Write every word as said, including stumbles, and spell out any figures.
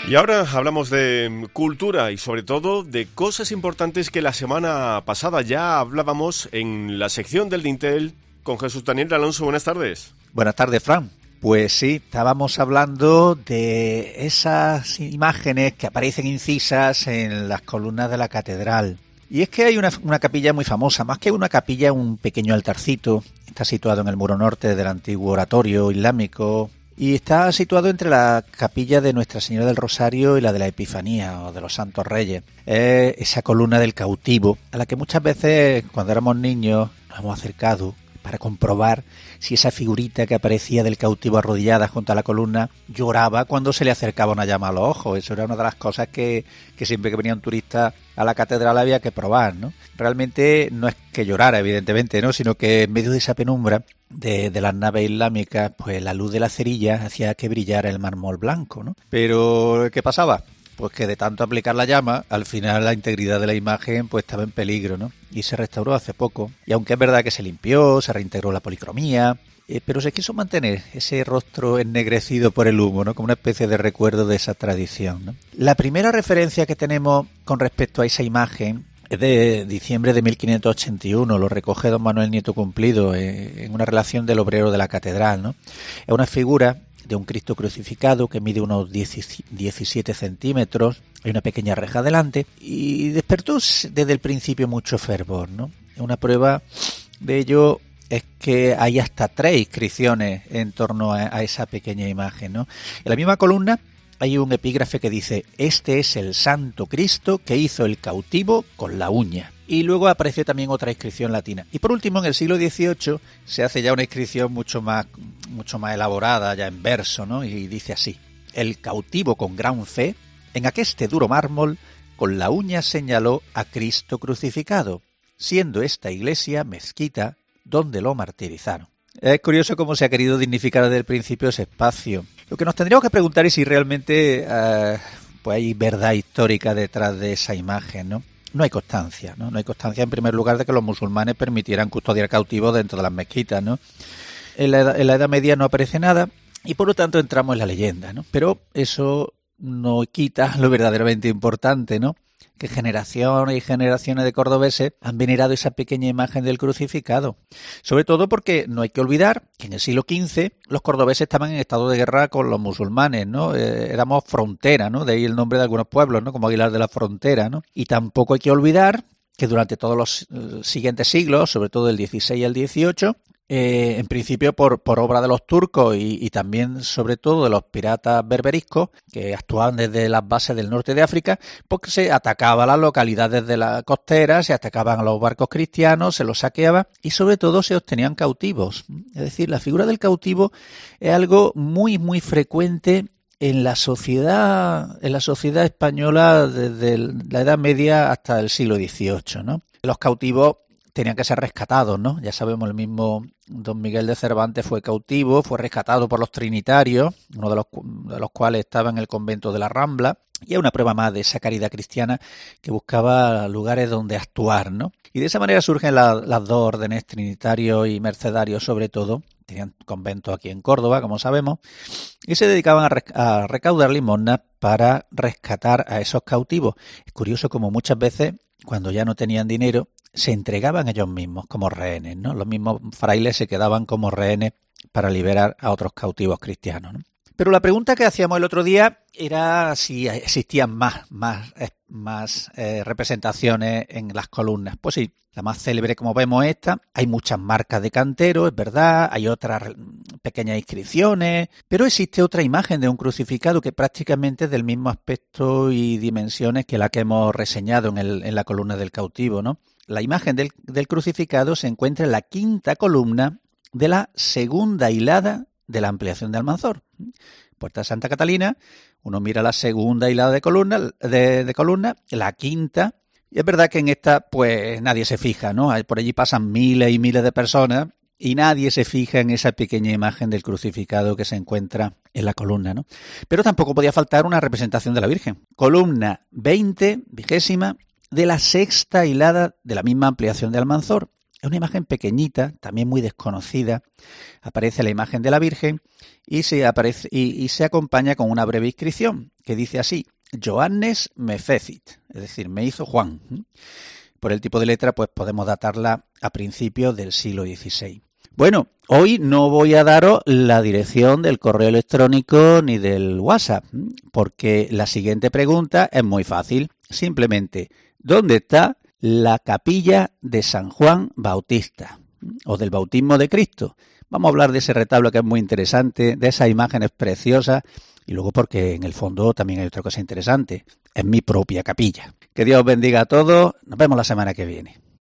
Y ahora hablamos de cultura y sobre todo de cosas importantes que la semana pasada ya hablábamos en la sección del Dintel con Jesús Daniel Alonso. Buenas tardes. Buenas tardes, Fran. Pues sí, estábamos hablando de esas imágenes que aparecen incisas en las columnas de la catedral. Y es que hay una, una capilla muy famosa, más que una capilla, un pequeño altarcito. Está situado en el muro norte del antiguo oratorio islámico y está situado entre la capilla de Nuestra Señora del Rosario y la de la Epifanía o de los Santos Reyes. Es esa columna del cautivo a la que muchas veces cuando éramos niños nos hemos acercado para comprobar si esa figurita que aparecía del cautivo arrodillada junto a la columna lloraba cuando se le acercaba una llama a los ojos. Eso era una de las cosas que, que siempre que venía un turista a la catedral había que probar, ¿no? Realmente no es que llorara, evidentemente, ¿no? Sino que en medio de esa penumbra de, de las naves islámicas, pues la luz de la cerilla hacía que brillara el mármol blanco, ¿no? Pero, ¿qué pasaba? Pues que de tanto aplicar la llama, al final la integridad de la imagen pues estaba en peligro, ¿no? Y se restauró hace poco. Y aunque es verdad que se limpió, se reintegró la policromía, eh, pero se quiso mantener ese rostro ennegrecido por el humo, ¿no? Como una especie de recuerdo de esa tradición, ¿no? La primera referencia que tenemos con respecto a esa imagen es de diciembre de mil quinientos ochenta y uno, lo recoge don Manuel Nieto Cumplido eh, en una relación del obrero de la catedral, ¿no? Es una figura de un Cristo crucificado que mide unos diecisiete centímetros, hay una pequeña reja delante y despertó desde el principio mucho fervor, ¿no? Una prueba de ello es que hay hasta tres inscripciones en torno a, a esa pequeña imagen, ¿no? En la misma columna hay un epígrafe que dice: este es el Santo Cristo que hizo el cautivo con la uña. Y luego apareció también otra inscripción latina. Y por último, en el siglo dieciocho se hace ya una inscripción mucho más, mucho más elaborada, ya en verso, ¿no? Y dice así: el cautivo con gran fe, en aqueste duro mármol, con la uña señaló a Cristo crucificado, siendo esta iglesia mezquita donde lo martirizaron. Es curioso cómo se ha querido dignificar desde el principio ese espacio. Lo que nos tendríamos que preguntar es si realmente eh, pues hay verdad histórica detrás de esa imagen, ¿no? No hay constancia, ¿no? No hay constancia, en primer lugar, de que los musulmanes permitieran custodiar cautivos dentro de las mezquitas, ¿no? En la edad, en la Edad Media no aparece nada y, por lo tanto, entramos en la leyenda, ¿no? Pero eso no quita lo verdaderamente importante, ¿no? Que generaciones y generaciones de cordobeses han venerado esa pequeña imagen del crucificado. Sobre todo porque no hay que olvidar que en el siglo quince los cordobeses estaban en estado de guerra con los musulmanes, ¿no? Eh, éramos frontera, ¿no? De ahí el nombre de algunos pueblos, ¿no? Como Aguilar de la Frontera, ¿no? Y tampoco hay que olvidar que durante todos los eh, siguientes siglos, sobre todo el dieciséis y el dieciocho, Eh, en principio por, por obra de los turcos y, y también sobre todo de los piratas berberiscos que actuaban desde las bases del norte de África, porque se atacaba a las localidades de la costera, se atacaban a los barcos cristianos, se los saqueaba y sobre todo se obtenían cautivos. Es decir, la figura del cautivo es algo muy muy frecuente en la sociedad, en la sociedad española desde la Edad Media hasta el siglo dieciocho, ¿no? Los cautivos tenían que ser rescatados, ¿no? Ya sabemos, el mismo don Miguel de Cervantes fue cautivo, fue rescatado por los trinitarios, uno de los, de los cuales estaba en el convento de la Rambla, y es una prueba más de esa caridad cristiana que buscaba lugares donde actuar, ¿no? Y de esa manera surgen la, las dos órdenes, trinitarios y mercedarios sobre todo. Tenían conventos aquí en Córdoba, como sabemos, y se dedicaban a, rec a recaudar limosnas para rescatar a esos cautivos. Es curioso como muchas veces, cuando ya no tenían dinero, se entregaban ellos mismos como rehenes, ¿no? Los mismos frailes se quedaban como rehenes para liberar a otros cautivos cristianos, ¿no? Pero la pregunta que hacíamos el otro día era si existían más, más, más eh, representaciones en las columnas. Pues sí, la más célebre, como vemos, esta. Hay muchas marcas de cantero, es verdad, hay otras pequeñas inscripciones, pero existe otra imagen de un crucificado que prácticamente es del mismo aspecto y dimensiones que la que hemos reseñado en, el, en la columna del cautivo, ¿no? La imagen del, del crucificado se encuentra en la quinta columna de la segunda hilada de la ampliación de Almanzor. Puerta de Santa Catalina, uno mira la segunda hilada de columna, de, de columna, la quinta, y es verdad que en esta pues nadie se fija, ¿no? Por allí pasan miles y miles de personas y nadie se fija en esa pequeña imagen del crucificado que se encuentra en la columna, ¿no? Pero tampoco podía faltar una representación de la Virgen. Columna veinte, vigésima, de la sexta hilada de la misma ampliación de Almanzor. Es una imagen pequeñita, también muy desconocida. Aparece la imagen de la Virgen y se, aparece, y, y se acompaña con una breve inscripción que dice así: Johannes me fecit, es decir, me hizo Juan. Por el tipo de letra, pues podemos datarla a principios del siglo dieciséis. Bueno, hoy no voy a daros la dirección del correo electrónico ni del WhatsApp, porque la siguiente pregunta es muy fácil. Simplemente, ¿dónde está la capilla de San Juan Bautista o del bautismo de Cristo? Vamos a hablar de ese retablo que es muy interesante, de esas imágenes preciosas, y luego porque en el fondo también hay otra cosa interesante, es mi propia capilla. Que Dios os bendiga a todos, nos vemos la semana que viene.